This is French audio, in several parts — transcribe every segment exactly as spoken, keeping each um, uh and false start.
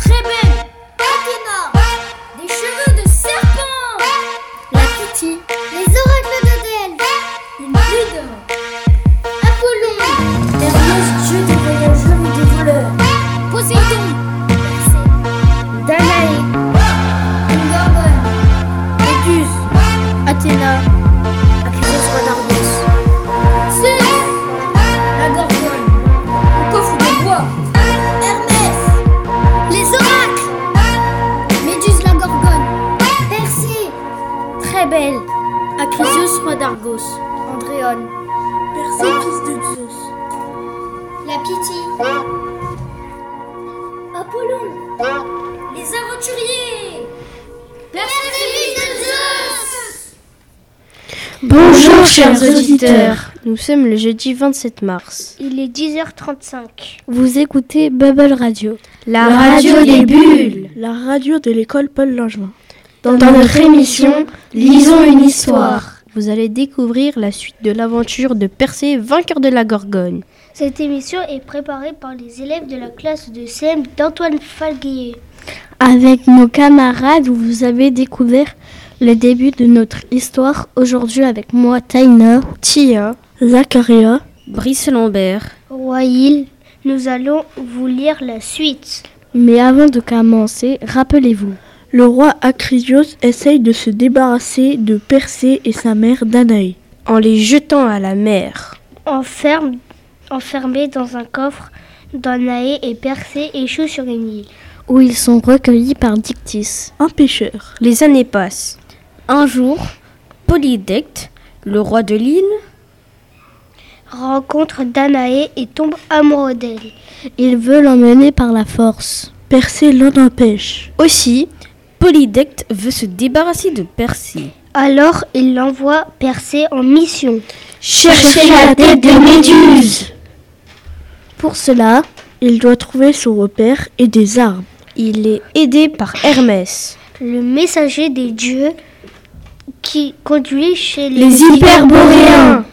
très belle. Athéna, des cheveux de serpent. La Pythie, les oracles de Delphes, une pluie d'or. Apollon, Hermès, dieu des voyageurs et des voleurs. Poséidon, Danaé, une gorgone. Méduse, Athéna, Acrisios roi d'Argos. Zeus, La gorgone, au coffre de bois. Hermès, les oracles, Méduse la Gorgone, Persée, Très belle, Acrisios roi d'Argos. Andréone, Persée fils de Zeus. la Pythie, Apollon, les aventuriers. Persée de Zeus. Bonjour chers auditeurs, nous sommes le jeudi vingt-sept mars. Il est dix heures trente-cinq. Vous écoutez Bubble Radio, La radio des bulles. La radio de l'école Paul Langevin. Dans notre émission, lisons une histoire. Vous allez découvrir la suite de l'aventure de Persée, vainqueur de la Gorgone. Cette émission est préparée par les élèves de la classe de C M d'Antoine Falguier. Avec nos camarades, vous avez découvert le début de notre histoire aujourd'hui avec moi, Taina, Tia, Zacharia, Brice Lambert. Waïl, nous allons vous lire la suite. Mais avant de commencer, rappelez-vous. le roi Acrisios essaye de se débarrasser de Persée et sa mère Danaé. En les jetant à la mer. Enferme, enfermés dans un coffre, Danaé et Persée échouent sur une île. Où ils sont recueillis par Dictys. Un pêcheur. Les années passent. Un jour, Polydecte, le roi de l'île, rencontre Danaé et tombe amoureux d'elle. il veut l'emmener par la force. Persée l'en empêche. Aussi, Polydecte veut se débarrasser de Persée. Alors il l'envoie Persée en mission. Cherchez la tête de Méduse. Pour cela, Il doit trouver son repère et des armes. il est aidé par Hermès. Le messager des dieux qui conduit chez les, Les hyperboréens.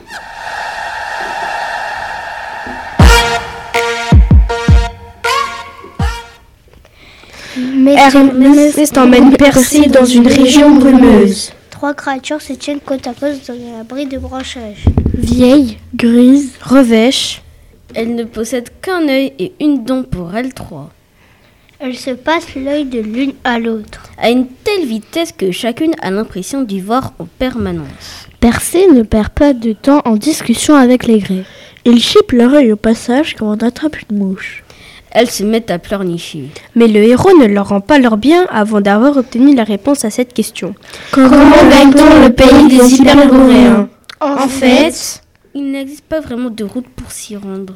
Mais Hermès emmène Persée dans une région brumeuse. trois créatures se tiennent côte à côte dans un abri de branchage. Vieille, Grise, revêche, elle ne possède qu'un œil et une dent pour elles trois. Elles se passent l'œil de l'une à l'autre. À une telle vitesse que chacune a l'impression d'y voir en permanence. Persée ne perd pas de temps en discussion avec les Grecs. ils chipent leur œil au passage quand on attrape une mouche. Elles se mettent à pleurnicher. Mais le héros ne leur rend pas leur bien avant d'avoir obtenu la réponse à cette question. Comment gagne-t-on le pays des hyperboréens? En fait, il n'existe pas vraiment de route pour s'y rendre.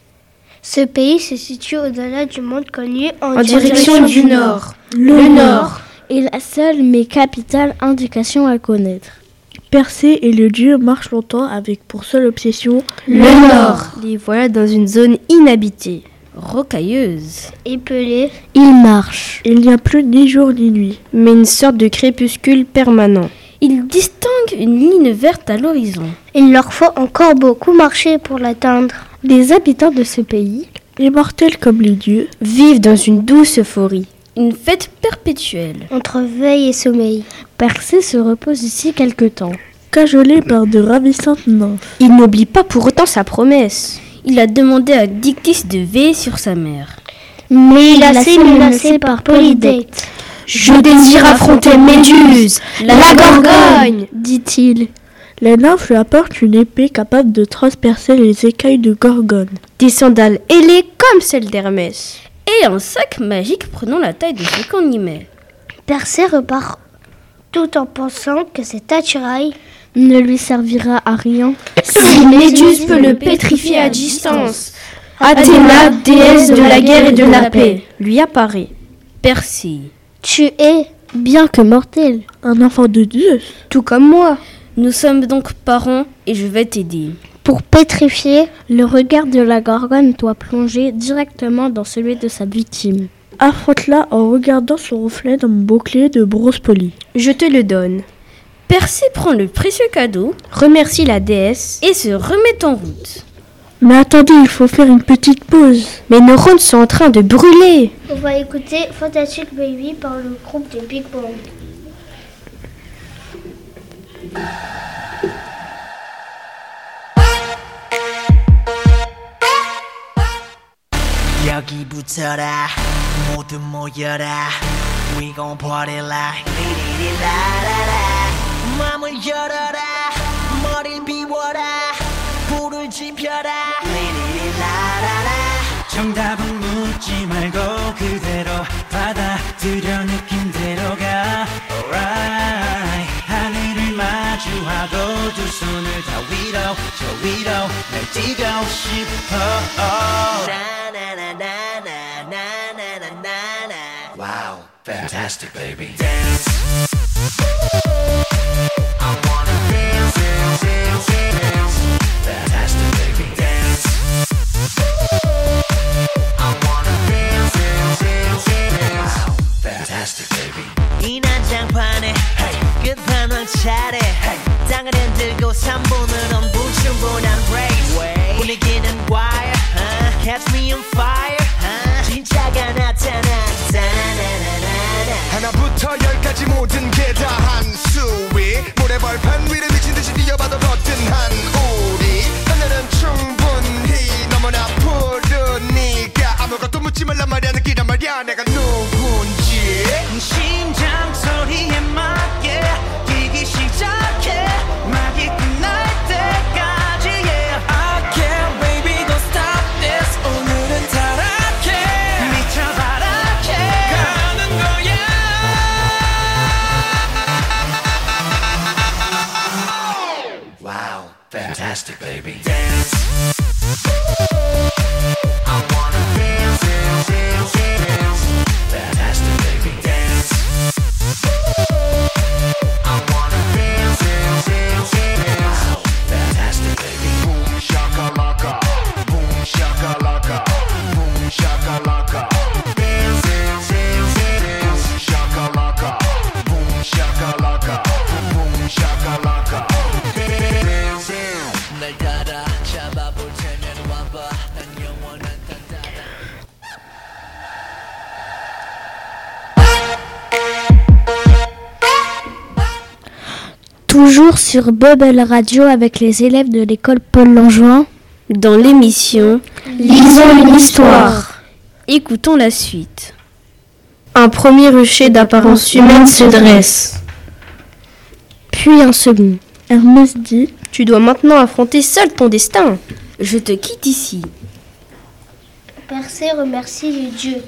Ce pays se situe au-delà du monde connu en, En direction du nord. Le nord. Et la seule mais capitale indication à connaître. Persée et le dieu marchent longtemps avec pour seule obsession Le nord. Les voilà dans une zone inhabitée, rocailleuse. épelée. Ils marchent, Il n'y a plus ni jour ni nuit. mais une sorte de crépuscule permanent. Ils distinguent une ligne verte à l'horizon. Il leur faut encore beaucoup marcher pour l'atteindre. Les habitants de ce pays Immortels comme les dieux, vivent dans une douce euphorie. Une fête perpétuelle. Entre veille et sommeil. Persée se repose ici quelque temps. cajolés par de ravissantes nymphes. Il n'oublie pas pour autant sa promesse. Il a demandé à Dictys de veiller sur sa mère. Mais il a été menacé par Polydecte. Je désire affronter Méduse, la Gorgone, dit-il. Les nymphes lui apportent une épée capable de transpercer les écailles de Gorgone. Des sandales ailées comme celles d'Hermès. Et un sac magique prenant la taille de ce qu'on y met. Persée repart tout en pensant que cet attirail Ne lui servira à rien. Si Méduse peut le pétrifier à distance, Athéna, déesse de la guerre et de la paix, Lui apparaît. Persée. tu es. Bien que mortel. Un enfant de Zeus. Tout comme moi. Nous sommes donc parents et je vais t'aider. Pour pétrifier, Le regard de la Gorgone doit plonger directement dans celui de sa victime. Affronte-la en regardant son reflet dans mon bouclier de bronze poli. Je te le donne. Persée prend le précieux cadeau, remercie la déesse et se remet en route. Mais attendez, il faut faire une petite pause. Mes neurones sont en train de brûler. On va écouter Fantastic Baby par le groupe de Big Bang. 여기부터라 모두 모여라 We gon' party like 리리리라라라 맘을 열어라 머리를 비워라 불을 지펴라 리리리라라라 정답은 묻지 말고 그대로 받아들여 느낌대로 가 Alright 하늘을 마주하고 두 손을 다 위로 저 위로 날 뛰고 싶어 Wow, fantastic baby Dance I wanna dance, dance, dance, dance Fantastic baby Dance I wanna dance, dance, dance, dance Wow, fantastic baby 이 난장판에 hey. 끝판왕 차례 hey. 땅을 흔들고 삼 분은 불충분한 race 분위기는 wire uh, Catch me on fire uh, 진짜가 나타났다 하나부터 열까지 모든 게 다 한수위 모래벌판 위를 미친듯이 뛰어봐도 거뜬한 우리 하늘은 충분히 너무나 푸르니까 아무것도 묻지 말란 말이야 느끼란 말이야 내가 누군지 심장 소리에 맞게 뛰기 시작해 막이 끝날 때까지 yeah. I can't baby don't stop this 오늘은 타락해 미쳐 바라게 가는 거야 Wow, fantastic baby Dance I wanna dance, dance, dance, dance Fantastic baby Dance I wanna dance, dance, dance, dance Wow, fantastic baby Boom shakalaka Boom shakalaka Boom shakalaka Dance, dance, dance, dance Boom shakalaka Boom shakalaka Boom shakalaka Dance, 날 따라 잡아볼 테면 와봐 난 영원한 단단한 Toujours sur Bubble Radio avec les élèves de l'école Paul Langevin. Dans l'émission Lisons une histoire. Écoutons la suite. Un premier rucher d'apparence humaine se dresse. Puis un second. Hermès dit Tu dois maintenant affronter seul ton destin. Je te quitte ici. Persée remercie les dieux.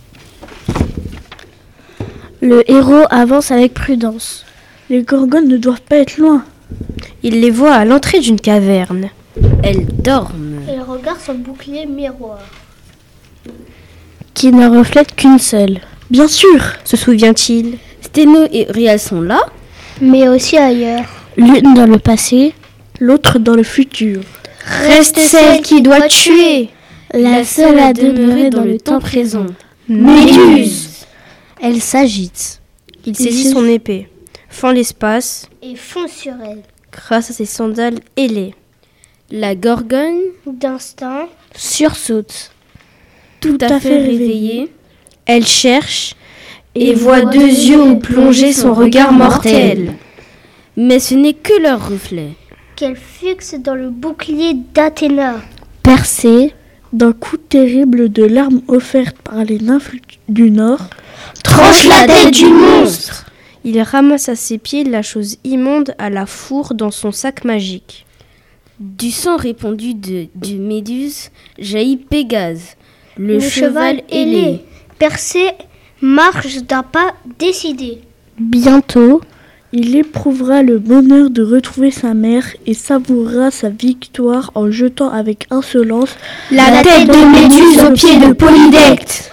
Le héros avance avec prudence. Les gorgones ne doivent pas être loin. Il les voit à l'entrée d'une caverne. Elles dorment. Elle regarde son bouclier miroir. Qui ne reflète qu'une seule. Bien sûr. Se souvient-il? Sténo et Rial sont là. Mais aussi ailleurs. L'une dans le passé, L'autre dans le futur. Reste celle qui doit tuer. la seule à demeurer dans le temps présent. Méduse. Elle s'agite. Il saisit son épée, fend l'espace Et fonce sur elle. grâce à ses sandales ailées. La gorgone, D'instinct, Sursaute. tout, Tout à, fait réveillée, réveillée, elle cherche et voit deux yeux où plonger son regard mortel. Mais ce n'est que leur reflet. qu'elle fixe dans le bouclier d'Athéna. Percée. D'un coup terrible de l'arme offerte par les nymphes du Nord, Tranche la tête du monstre. Il ramasse à ses pieds la chose immonde à la fourre dans son sac magique. Du sang répandu de, de Méduse jaillit Pégase, le, Le cheval, cheval ailé. ailé. Persée marche d'un pas décidé. Bientôt, il éprouvera le bonheur de retrouver sa mère et savourera sa victoire en jetant avec insolence La, la tête de Méduse aux pieds de Polydecte.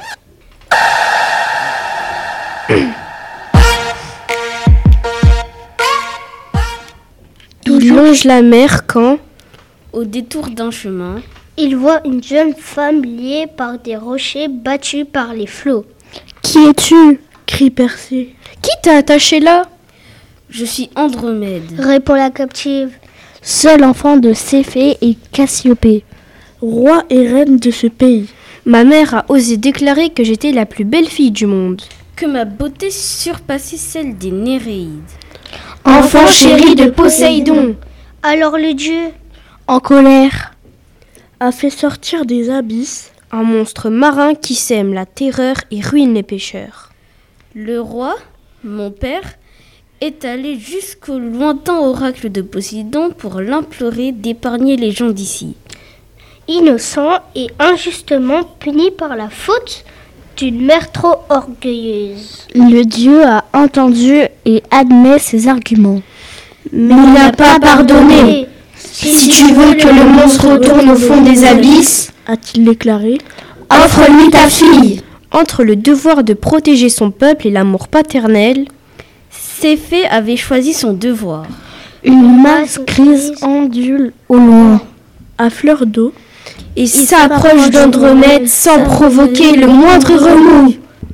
Il longe la mer quand, au détour d'un chemin, Il voit une jeune femme liée par des rochers battus par les flots. qui es-tu? crie Persée. Qui t'a attaché là? Je suis Andromède. Répond la captive. Seul enfant de Céphée et Cassiopée. roi et reine de ce pays. Ma mère a osé déclarer que j'étais la plus belle fille du monde. Que ma beauté surpassait celle des Néréides. Enfant chéri de Poséidon. Alors le dieu, en colère, a fait sortir des abysses un monstre marin qui sème la terreur et ruine les pêcheurs. Le roi, mon père, est allé jusqu'au lointain oracle de Poséidon pour l'implorer d'épargner les gens d'ici. Innocent et injustement puni par la faute d'une mère trop orgueilleuse. Le dieu a entendu et admet ses arguments. Mais il n'a pas pardonné. Si tu veux que le monstre retourne au fond des abysses, a-t-il déclaré, offre-lui ta fille. Entre le devoir de protéger son peuple et l'amour paternel, Céphée avait choisi son devoir. Une masse grise ondule au loin, à fleur d'eau, et s'approche d'Andromède sans provoquer le moindre remous.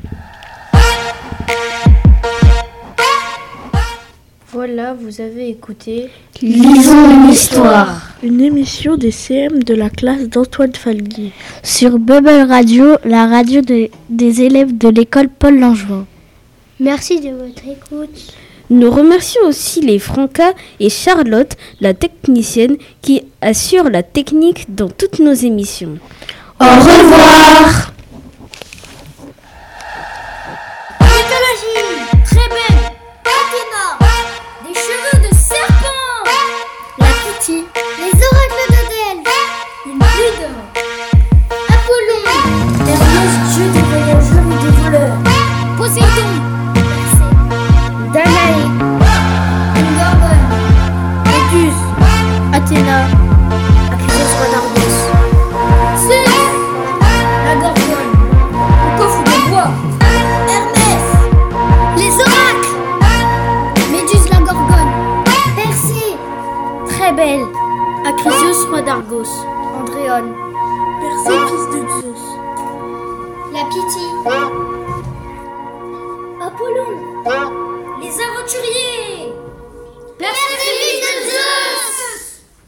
Voilà, vous avez écouté Lisons une histoire. Une émission des C M de la classe d'Antoine Falguier. Sur Bubble Radio, la radio de, des élèves de l'école Paul Langevin. Merci de votre écoute. Nous remercions aussi les Franca et Charlotte, la technicienne, qui assure la technique dans toutes nos émissions. Au revoir. Mythologie, très belle, Athéna, des cheveux de serpent, la Pythie, les oracles de Delphes, une pluie d'or, Apollon, Hermès, dieu des voyageurs et des voleurs, Poséidon, Danaé, une gorgone, Méduse, Athéna, Acrisios roi d'Argos, Zeus, la gorgone, le coffre de bois, Hermès, les oracles, Méduse la gorgone, Persée, très belle, Acrisios roi d'Argos, Andréone, Persée fils de Zeus, la Pythie, Apollon, les aventuriers, Perséphone.